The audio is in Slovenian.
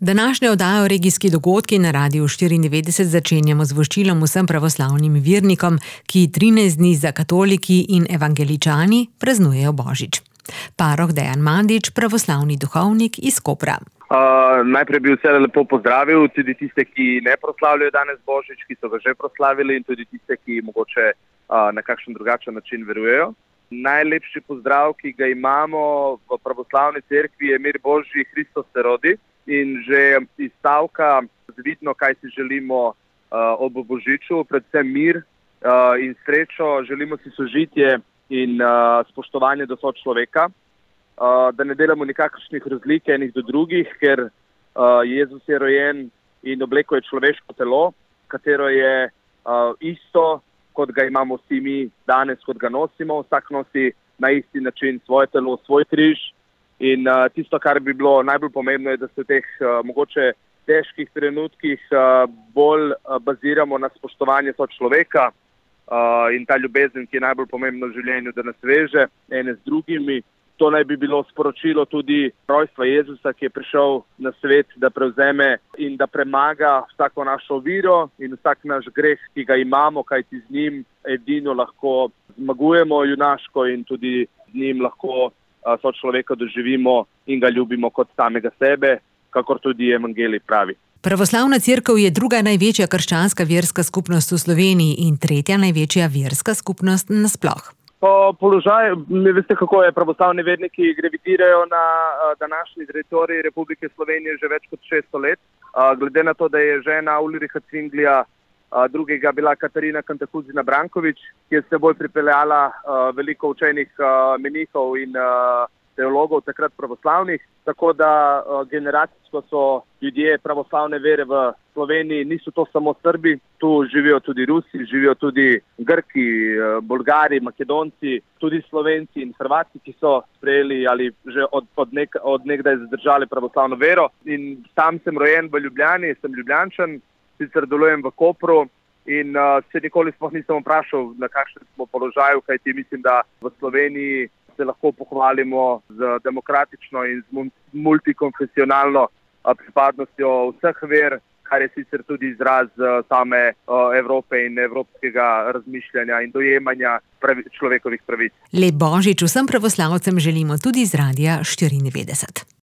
Današnjo oddajo Regijski dogodki na Radiu 94 začenjamo z voščilom vsem pravoslavnim vernikom, ki 13 dni za katoliki in evangeličani praznujejo Božič. Paroh Dejan Mandič, pravoslavni duhovnik iz Kopra. Najprej bi vse lepo pozdravil, tudi tiste, ki ne proslavljajo danes Božič, ki so ga že proslavili, in tudi tiste, ki mogoče na kakšen drugačen način verujejo. Najlepši pozdrav, ki ga imamo v pravoslavni cerkvi, je mir Božji, Hristos se rodi. In že iz stavka vidno, kaj si želimo ob Božiču, predvsem mir in srečo, želimo si sožitje in spoštovanje do sočloveka, da ne delamo nikakršnih razlik enih do drugih, ker Jezus je rojen in oblekel je človeško telo, katero je isto, kot ga imamo vsi mi danes, kot ga nosimo. Vsak nosi na isti način svoje telo, svoj križ. In tisto, kar bi bilo najbolj pomembno, je, da se v teh mogoče težkih trenutkih bolj baziramo na spoštovanje sočloveka in ta ljubezen, ki je najbolj pomembna v življenju, da nas veže ene z drugimi. To naj bi bilo sporočilo tudi rojstva Jezusa, ki je prišel na svet, da prevzeme in da premaga vsako našo viro in vsak naš greh, ki ga imamo, kajti z njim edino lahko zmagujemo junaško in tudi z njim lahko sočloveka doživimo in ga ljubimo kot samega sebe, kakor tudi evangelij pravi. Pravoslavna cerkev je druga največja krščanska verska skupnost v Sloveniji in tretja največja verska skupnost nasploh. Po položaju, veste, kako je, pravoslavni verniki gravitirajo na današnji teritoriji Republike Slovenije že več kot 600 let. Glede na to, da je žena Ulriha Zwinglija drugega bila Katarina Kantakuzina Brankovič, ki je s seboj pripeljala veliko učenih menihov in teologov takrat pravoslavnih, tako da generacijsko so ljudje pravoslavne vere v Sloveniji, niso to samo Srbi, tu živijo tudi Rusi, živijo tudi Grki, Bolgari, Makedonci, tudi Slovenci in Hrvati, ki so sprejeli ali že od nekdaj zadržali pravoslavno vero. In sam sem rojen v Ljubljani, sem Ljubljančan, sicer delujem v Kopru in se nikoli sploh nisem vprašal, na kakšnem smo položaju, kajti mislim, da v Sloveniji se lahko pohvalimo z demokratično in z multikonfesionalno pripadnostjo vseh ver, kar je sicer tudi izraz same Evrope in evropskega razmišljanja in dojemanja človekovih pravic. Lep Božič vsem pravoslavcem želimo tudi z Radia 94.